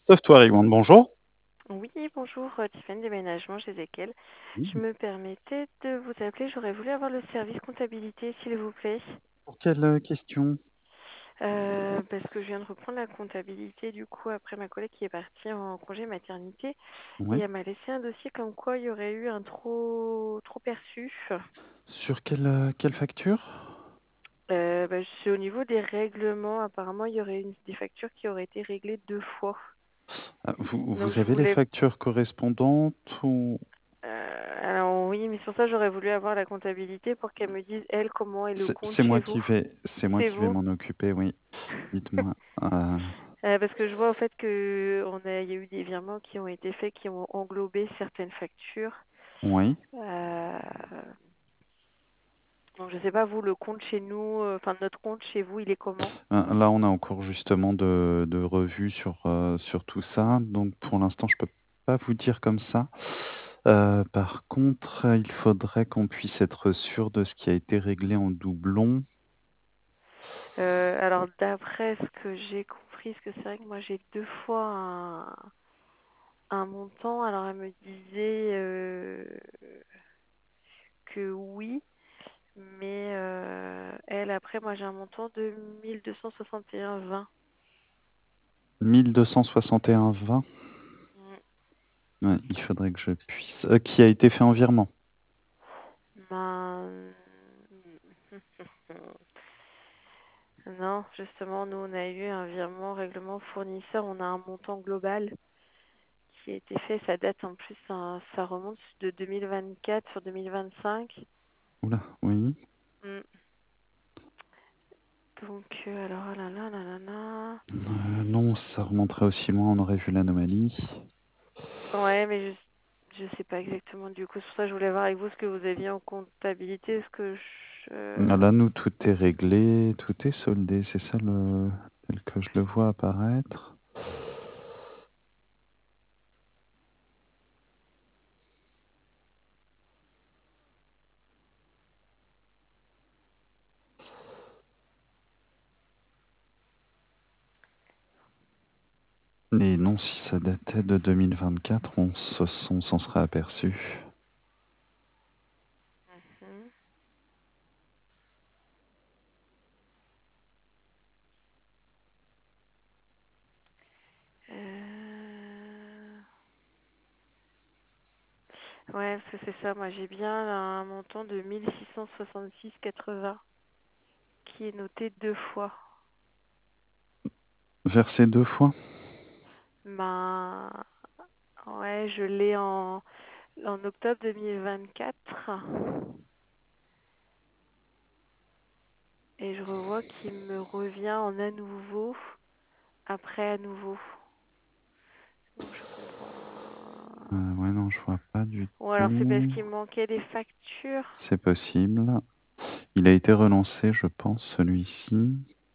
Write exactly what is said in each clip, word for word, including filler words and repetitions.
Software One, bonjour. Oui, bonjour, euh, Tiffany Déménagement chez Ezekiel. Oui. Je me permettais de vous appeler, j'aurais voulu avoir le service comptabilité, s'il vous plaît. Pour quelle euh, question? Euh, parce que je viens de reprendre la comptabilité, du coup, après ma collègue qui est partie en congé maternité. Et Oui. elle m'a laissé un dossier comme quoi il y aurait eu un trop, trop perçu. Sur quelle, euh, quelle facture? Euh, bah, c'est au niveau des règlements. Apparemment, il y aurait une, des factures qui auraient été réglées deux fois. Ah, vous, Donc, vous je avez les voulais factures correspondantes ou... Euh, alors oui, mais sur ça, j'aurais voulu avoir la comptabilité pour qu'elle me dise, elle, comment est le C'est compte c'est chez moi vous. qui vais, c'est moi C'est qui vais vous. m'en occuper, oui. Dites-moi. Euh, Euh, parce que je vois au fait que on a, il y a eu des virements qui ont été faits, qui ont englobé certaines factures. oui. Euh, donc je sais pas, vous, le compte chez nous, euh, enfin notre compte chez vous, il est comment? Euh, Là, on a en cours justement de, de revue sur, euh, sur tout ça. Donc, pour l'instant, je peux pas vous dire comme ça. Euh, par contre, il faudrait qu'on puisse être sûr de ce qui a été réglé en doublon. Euh, alors d'après ce que j'ai compris, parce que c'est vrai que moi j'ai deux fois un, un montant, alors elle me disait euh, que oui. Mais euh, elle, après, moi j'ai un montant de mille deux cent soixante et un virgule vingt. mille deux cent soixante et un virgule vingt. Mm. Ouais, il faudrait que je puisse. Euh, qui a été fait en virement. Ben, non, justement, nous on a eu un virement règlement fournisseur, on a un montant global qui a été fait, ça date en plus, ça, ça remonte de deux mille vingt-quatre sur deux mille vingt-cinq. Oula, oui. Mm. Donc, euh, alors, ah là là là là là. Euh, non, ça remonterait aussi loin, on aurait vu l'anomalie. Ouais, mais je, je sais pas exactement du coup, c'est pour ça que je voulais voir avec vous ce que vous aviez en comptabilité, ce que je... Ah, euh, là, nous, tout est réglé, tout est soldé, c'est ça le tel que je le vois apparaître. Et non, si ça datait de deux mille vingt-quatre, on se- on s'en serait aperçu. hmm. Euh, Ouais, parce que c'est ça. Moi, j'ai bien un montant de mille six cent soixante-six virgule quatre-vingts qui est noté deux fois. Versé deux fois? Ben, ouais, je l'ai en, en octobre deux mille vingt-quatre. Et je revois qu'il me revient en à nouveau, après à nouveau. Donc, je comprends. Euh, ouais, non, je vois pas du Ou alors, c'est parce tout. qu'il manquait des factures. C'est possible. Il a été relancé, je pense, celui-ci.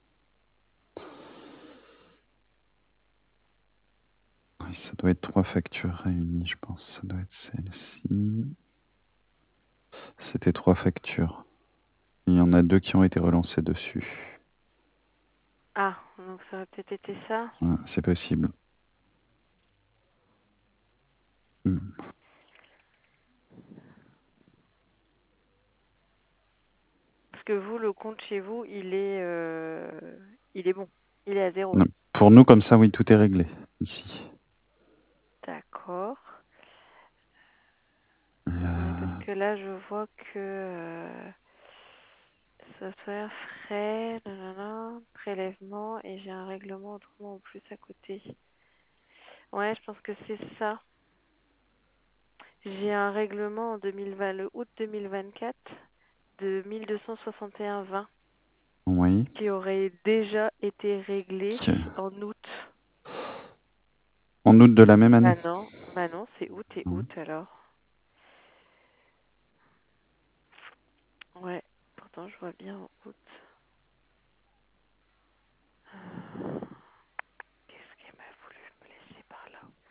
Oui, ça doit être trois factures réunies, je pense. Ça doit être celle-ci. C'était trois factures. Il y en a deux qui ont été relancées dessus. Ah, donc ça aurait peut-être été ça. Ouais, c'est possible. Hmm. Parce que vous, le compte chez vous, il est, euh, il est bon. Il est à zéro. Non, pour nous, comme ça, oui, tout est réglé ici. D'accord. Ouais, parce Euh, que là, je vois que euh, software, frais, nanana, prélèvement, et j'ai un règlement autrement en plus à côté. Ouais, je pense que c'est ça. J'ai un règlement en deux mille vingt, le août deux mille vingt-quatre de mille deux cent soixante et un virgule vingt oui. qui aurait déjà été réglé Qui- en août. En août de la même année. Bah non, bah non, c'est août et Ouais. août alors. Ouais, pourtant je vois bien en août. Euh, Qu'est-ce qu'elle m'a voulu me laisser par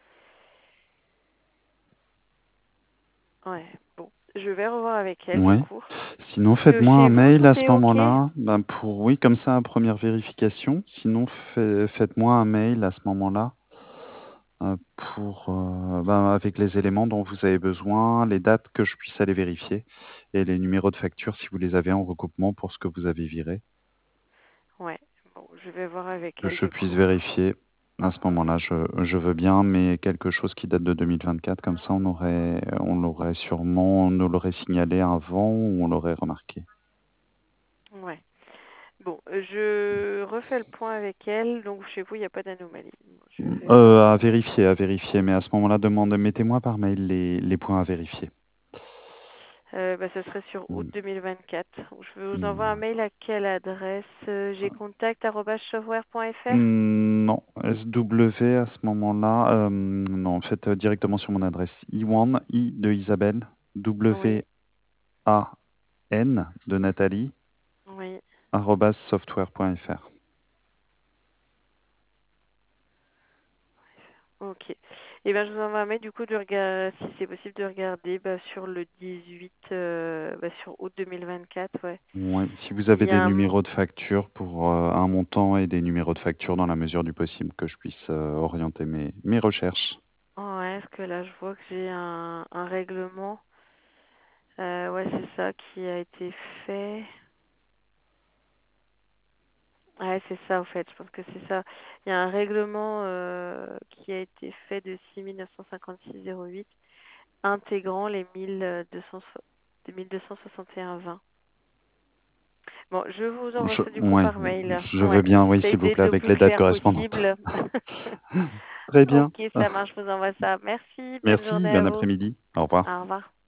là? Ouais, bon, je vais revoir avec elle du Ouais. coup. Sinon, Parce que faites-moi un chez vous, mail tout à ce est OK? moment-là. Ben pour oui, comme ça, première vérification. Sinon, fait- faites-moi un mail à ce moment-là heu, pour, heu, ben, avec les éléments dont vous avez besoin, les dates que je puisse aller vérifier et les numéros de facture si vous les avez en recoupement pour ce que vous avez viré. Ouais, bon, je vais voir avec Que elle je du puisse coup. vérifier. À ce moment-là, je je veux bien, mais quelque chose qui date de deux mille vingt-quatre, comme ça on aurait on l'aurait sûrement on nous l'aurait signalé avant ou on l'aurait remarqué. Ouais. Bon, euh, je refais le point avec elle, donc chez vous, il n'y a pas d'anomalie. Bon, je Mmh, vais heu, voir. à vérifier, à vérifier, mais à ce moment-là, demande mettez-moi par mail les les points à vérifier. Euh, bah, ça serait sur août Mmh, deux mille vingt-quatre. Je vous envoie un mmh. mail à quelle adresse? Euh, J'ai contact arobase software point fr. Mmh, non, S W à ce moment-là, hem, non, faites, heu, directement sur mon adresse Iwan, I de Isabelle, Oui, W A N de Nathalie, oui. arobase software point F R. Ok. Et ben, je vous envoie un mail du coup de regarder si c'est possible de regarder bah, sur le dix-huit, euh, bah, sur août deux mille vingt-quatre, ouais. Ouais, si vous Il avez y des a un... numéros de facture pour, heu, un montant et des numéros de facture dans la mesure du possible que je puisse, heu, orienter mes mes recherches. Ouais, parce que là, je vois que j'ai un, un règlement. Euh, ouais, c'est ça qui a été fait. Ouais, c'est ça, au fait. Je pense que c'est ça. Il y a un règlement euh, qui a été fait de six mille neuf cent cinquante-six zéro huit intégrant les mille deux cents so- de mille deux cent soixante et un vingt. Bon, je vous envoie Je ça du coup Ouais, par mail. je veux Ouais, bien, oui, s'il vous j'essaie plaît, de le avec plus les dates clair correspondantes. possible. Très bien. Ok, ça marche, je vous envoie ça. Merci, bonne Merci, journée à bon vous. après-midi. Au revoir. Au revoir.